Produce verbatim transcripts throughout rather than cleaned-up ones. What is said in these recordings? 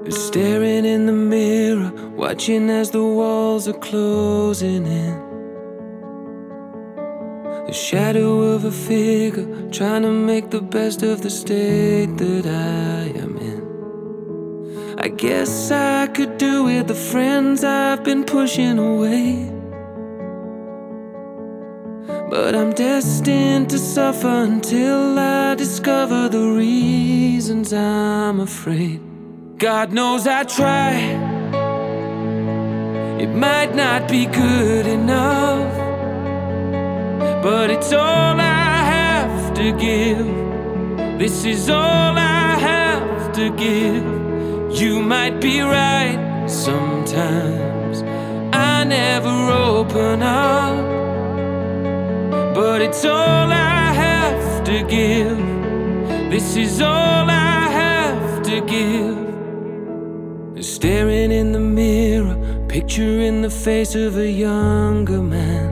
Staring in the mirror, watching as the walls are closing in. The shadow of a figure, trying to make the best of the state that I am in. I guess I could do with the friends I've been pushing away, but I'm destined to suffer until I discover the reasons I'm afraid. God knows I try, it might not be good enough, but it's all I have to give. This is all I have to give. You might be right sometimes, I never open up, but it's all I have to give. This is all I have to give. Staring in the mirror, picturing the face of a younger man.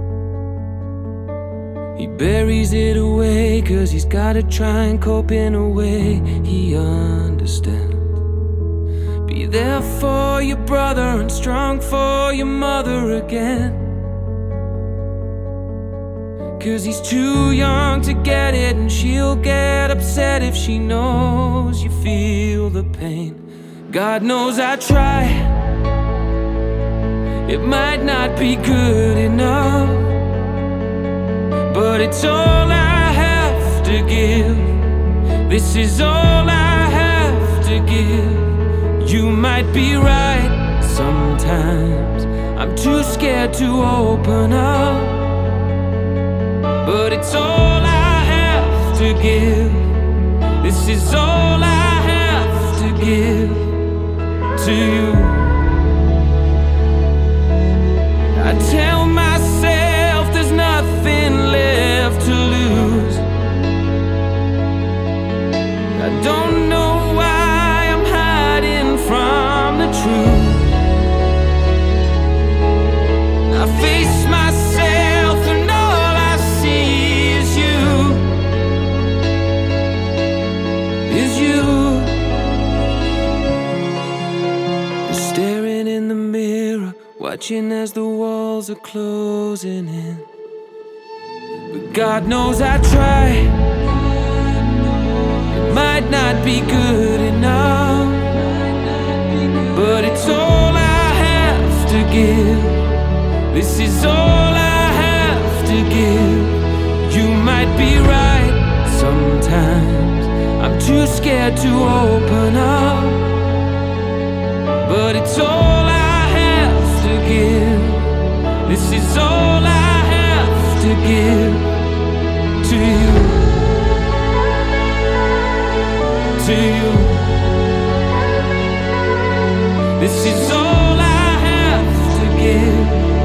He buries it away, cause he's gotta try and cope in a way he understands. Be there for your brother and strong for your mother again, cause he's too young to get it, and she'll get upset if she knows you feel the pain. God knows I try, it might not be good enough, but it's all I have to give. This is all I have to give. You might be right sometimes, I'm too scared to open up, but it's all I have to give. This is all I have to give to you. I tell myself there's nothing left to lose. I don't know why I'm hiding from the truth. I face myself and all I see is you, is you. Staring in the mirror, watching as the walls are closing in. But God knows I try, it might not be good enough, but it's all I have to give. This is all I have to give. You might be right sometimes, I'm too scared to open up, but it's all I have to give. This is all I have to give to you, to you. This is all I have to give.